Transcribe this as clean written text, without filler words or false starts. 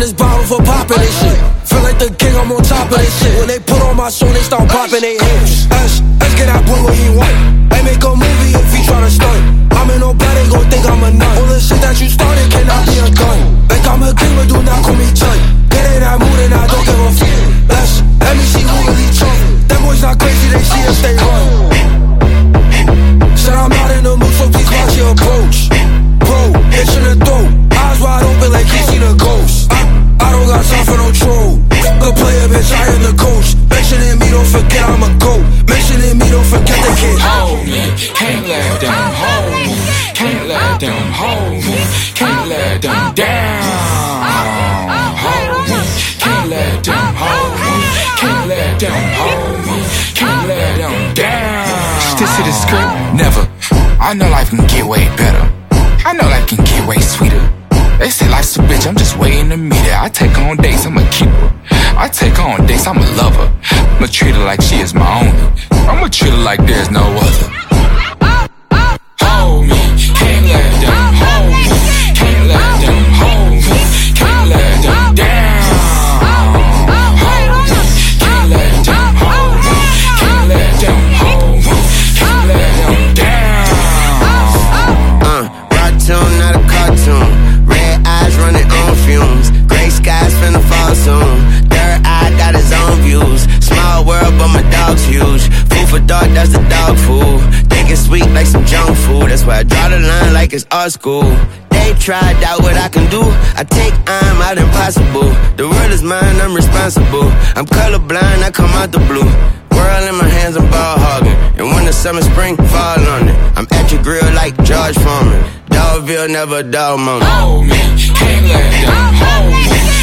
this bottle for popping this shit. Feel like the king, I'm on top of this shit. When they put on my song, they start popping their hips. Let's get that boy what he want. They make a movie if he tryna stunt. I'm in no bed, they gon' think I'm a nut. All the shit that you started cannot be undone. Like I'm a king, but do not call me Chun. Get in that mood and I don't give a fuck. Let me see who really tough. Them boys not crazy, they see us, they run. Said I'm not in the mood, so please watch your approach. Bro, itch in the throat, eyes wide open like he seen a ghost. I don't got time for no troll. Good player, bitch, I am the coach. Mentioning me, don't forget I'm a GOAT. Mentioning me, don't forget the kid. Hold me, can't let them hold me. Can't let them hold me. Can't let them down. Hold me, can't let them hold me. Can't let them hold me. Can't let them down. Stick to the script, never. I know life can get way better. I know life can get way sweeter. They say life's a bitch, I'm just waiting to meet her. I take her on dates, I'm a keeper. I take her on dates, I'm a lover. I'ma treat her like she is my own. I'ma treat her like there's no other. Hold me, can't let them hold me. Can't let them hold me. Can't let them down. Hold me, can't let them hold me. Can't let them hold me. Can't let them down. Rock tune, not a cartoon. Red eyes running on fumes. Gray skies finna fall soon. Third eye got his own views. Small world, but my dog's huge. Food for thought, that's the dog food. Think it's sweet like some junk food. That's why I draw the line like it's art school. They tried out what I can do. I take I'm out impossible. The world is mine, I'm responsible. I'm colorblind, I come out the blue. World in my hands, I'm ball hogging. And when the summer, spring, fall on it. I'm at your grill like George Foreman. Dogville, never a dog moment. Hold me, can't let them hold me.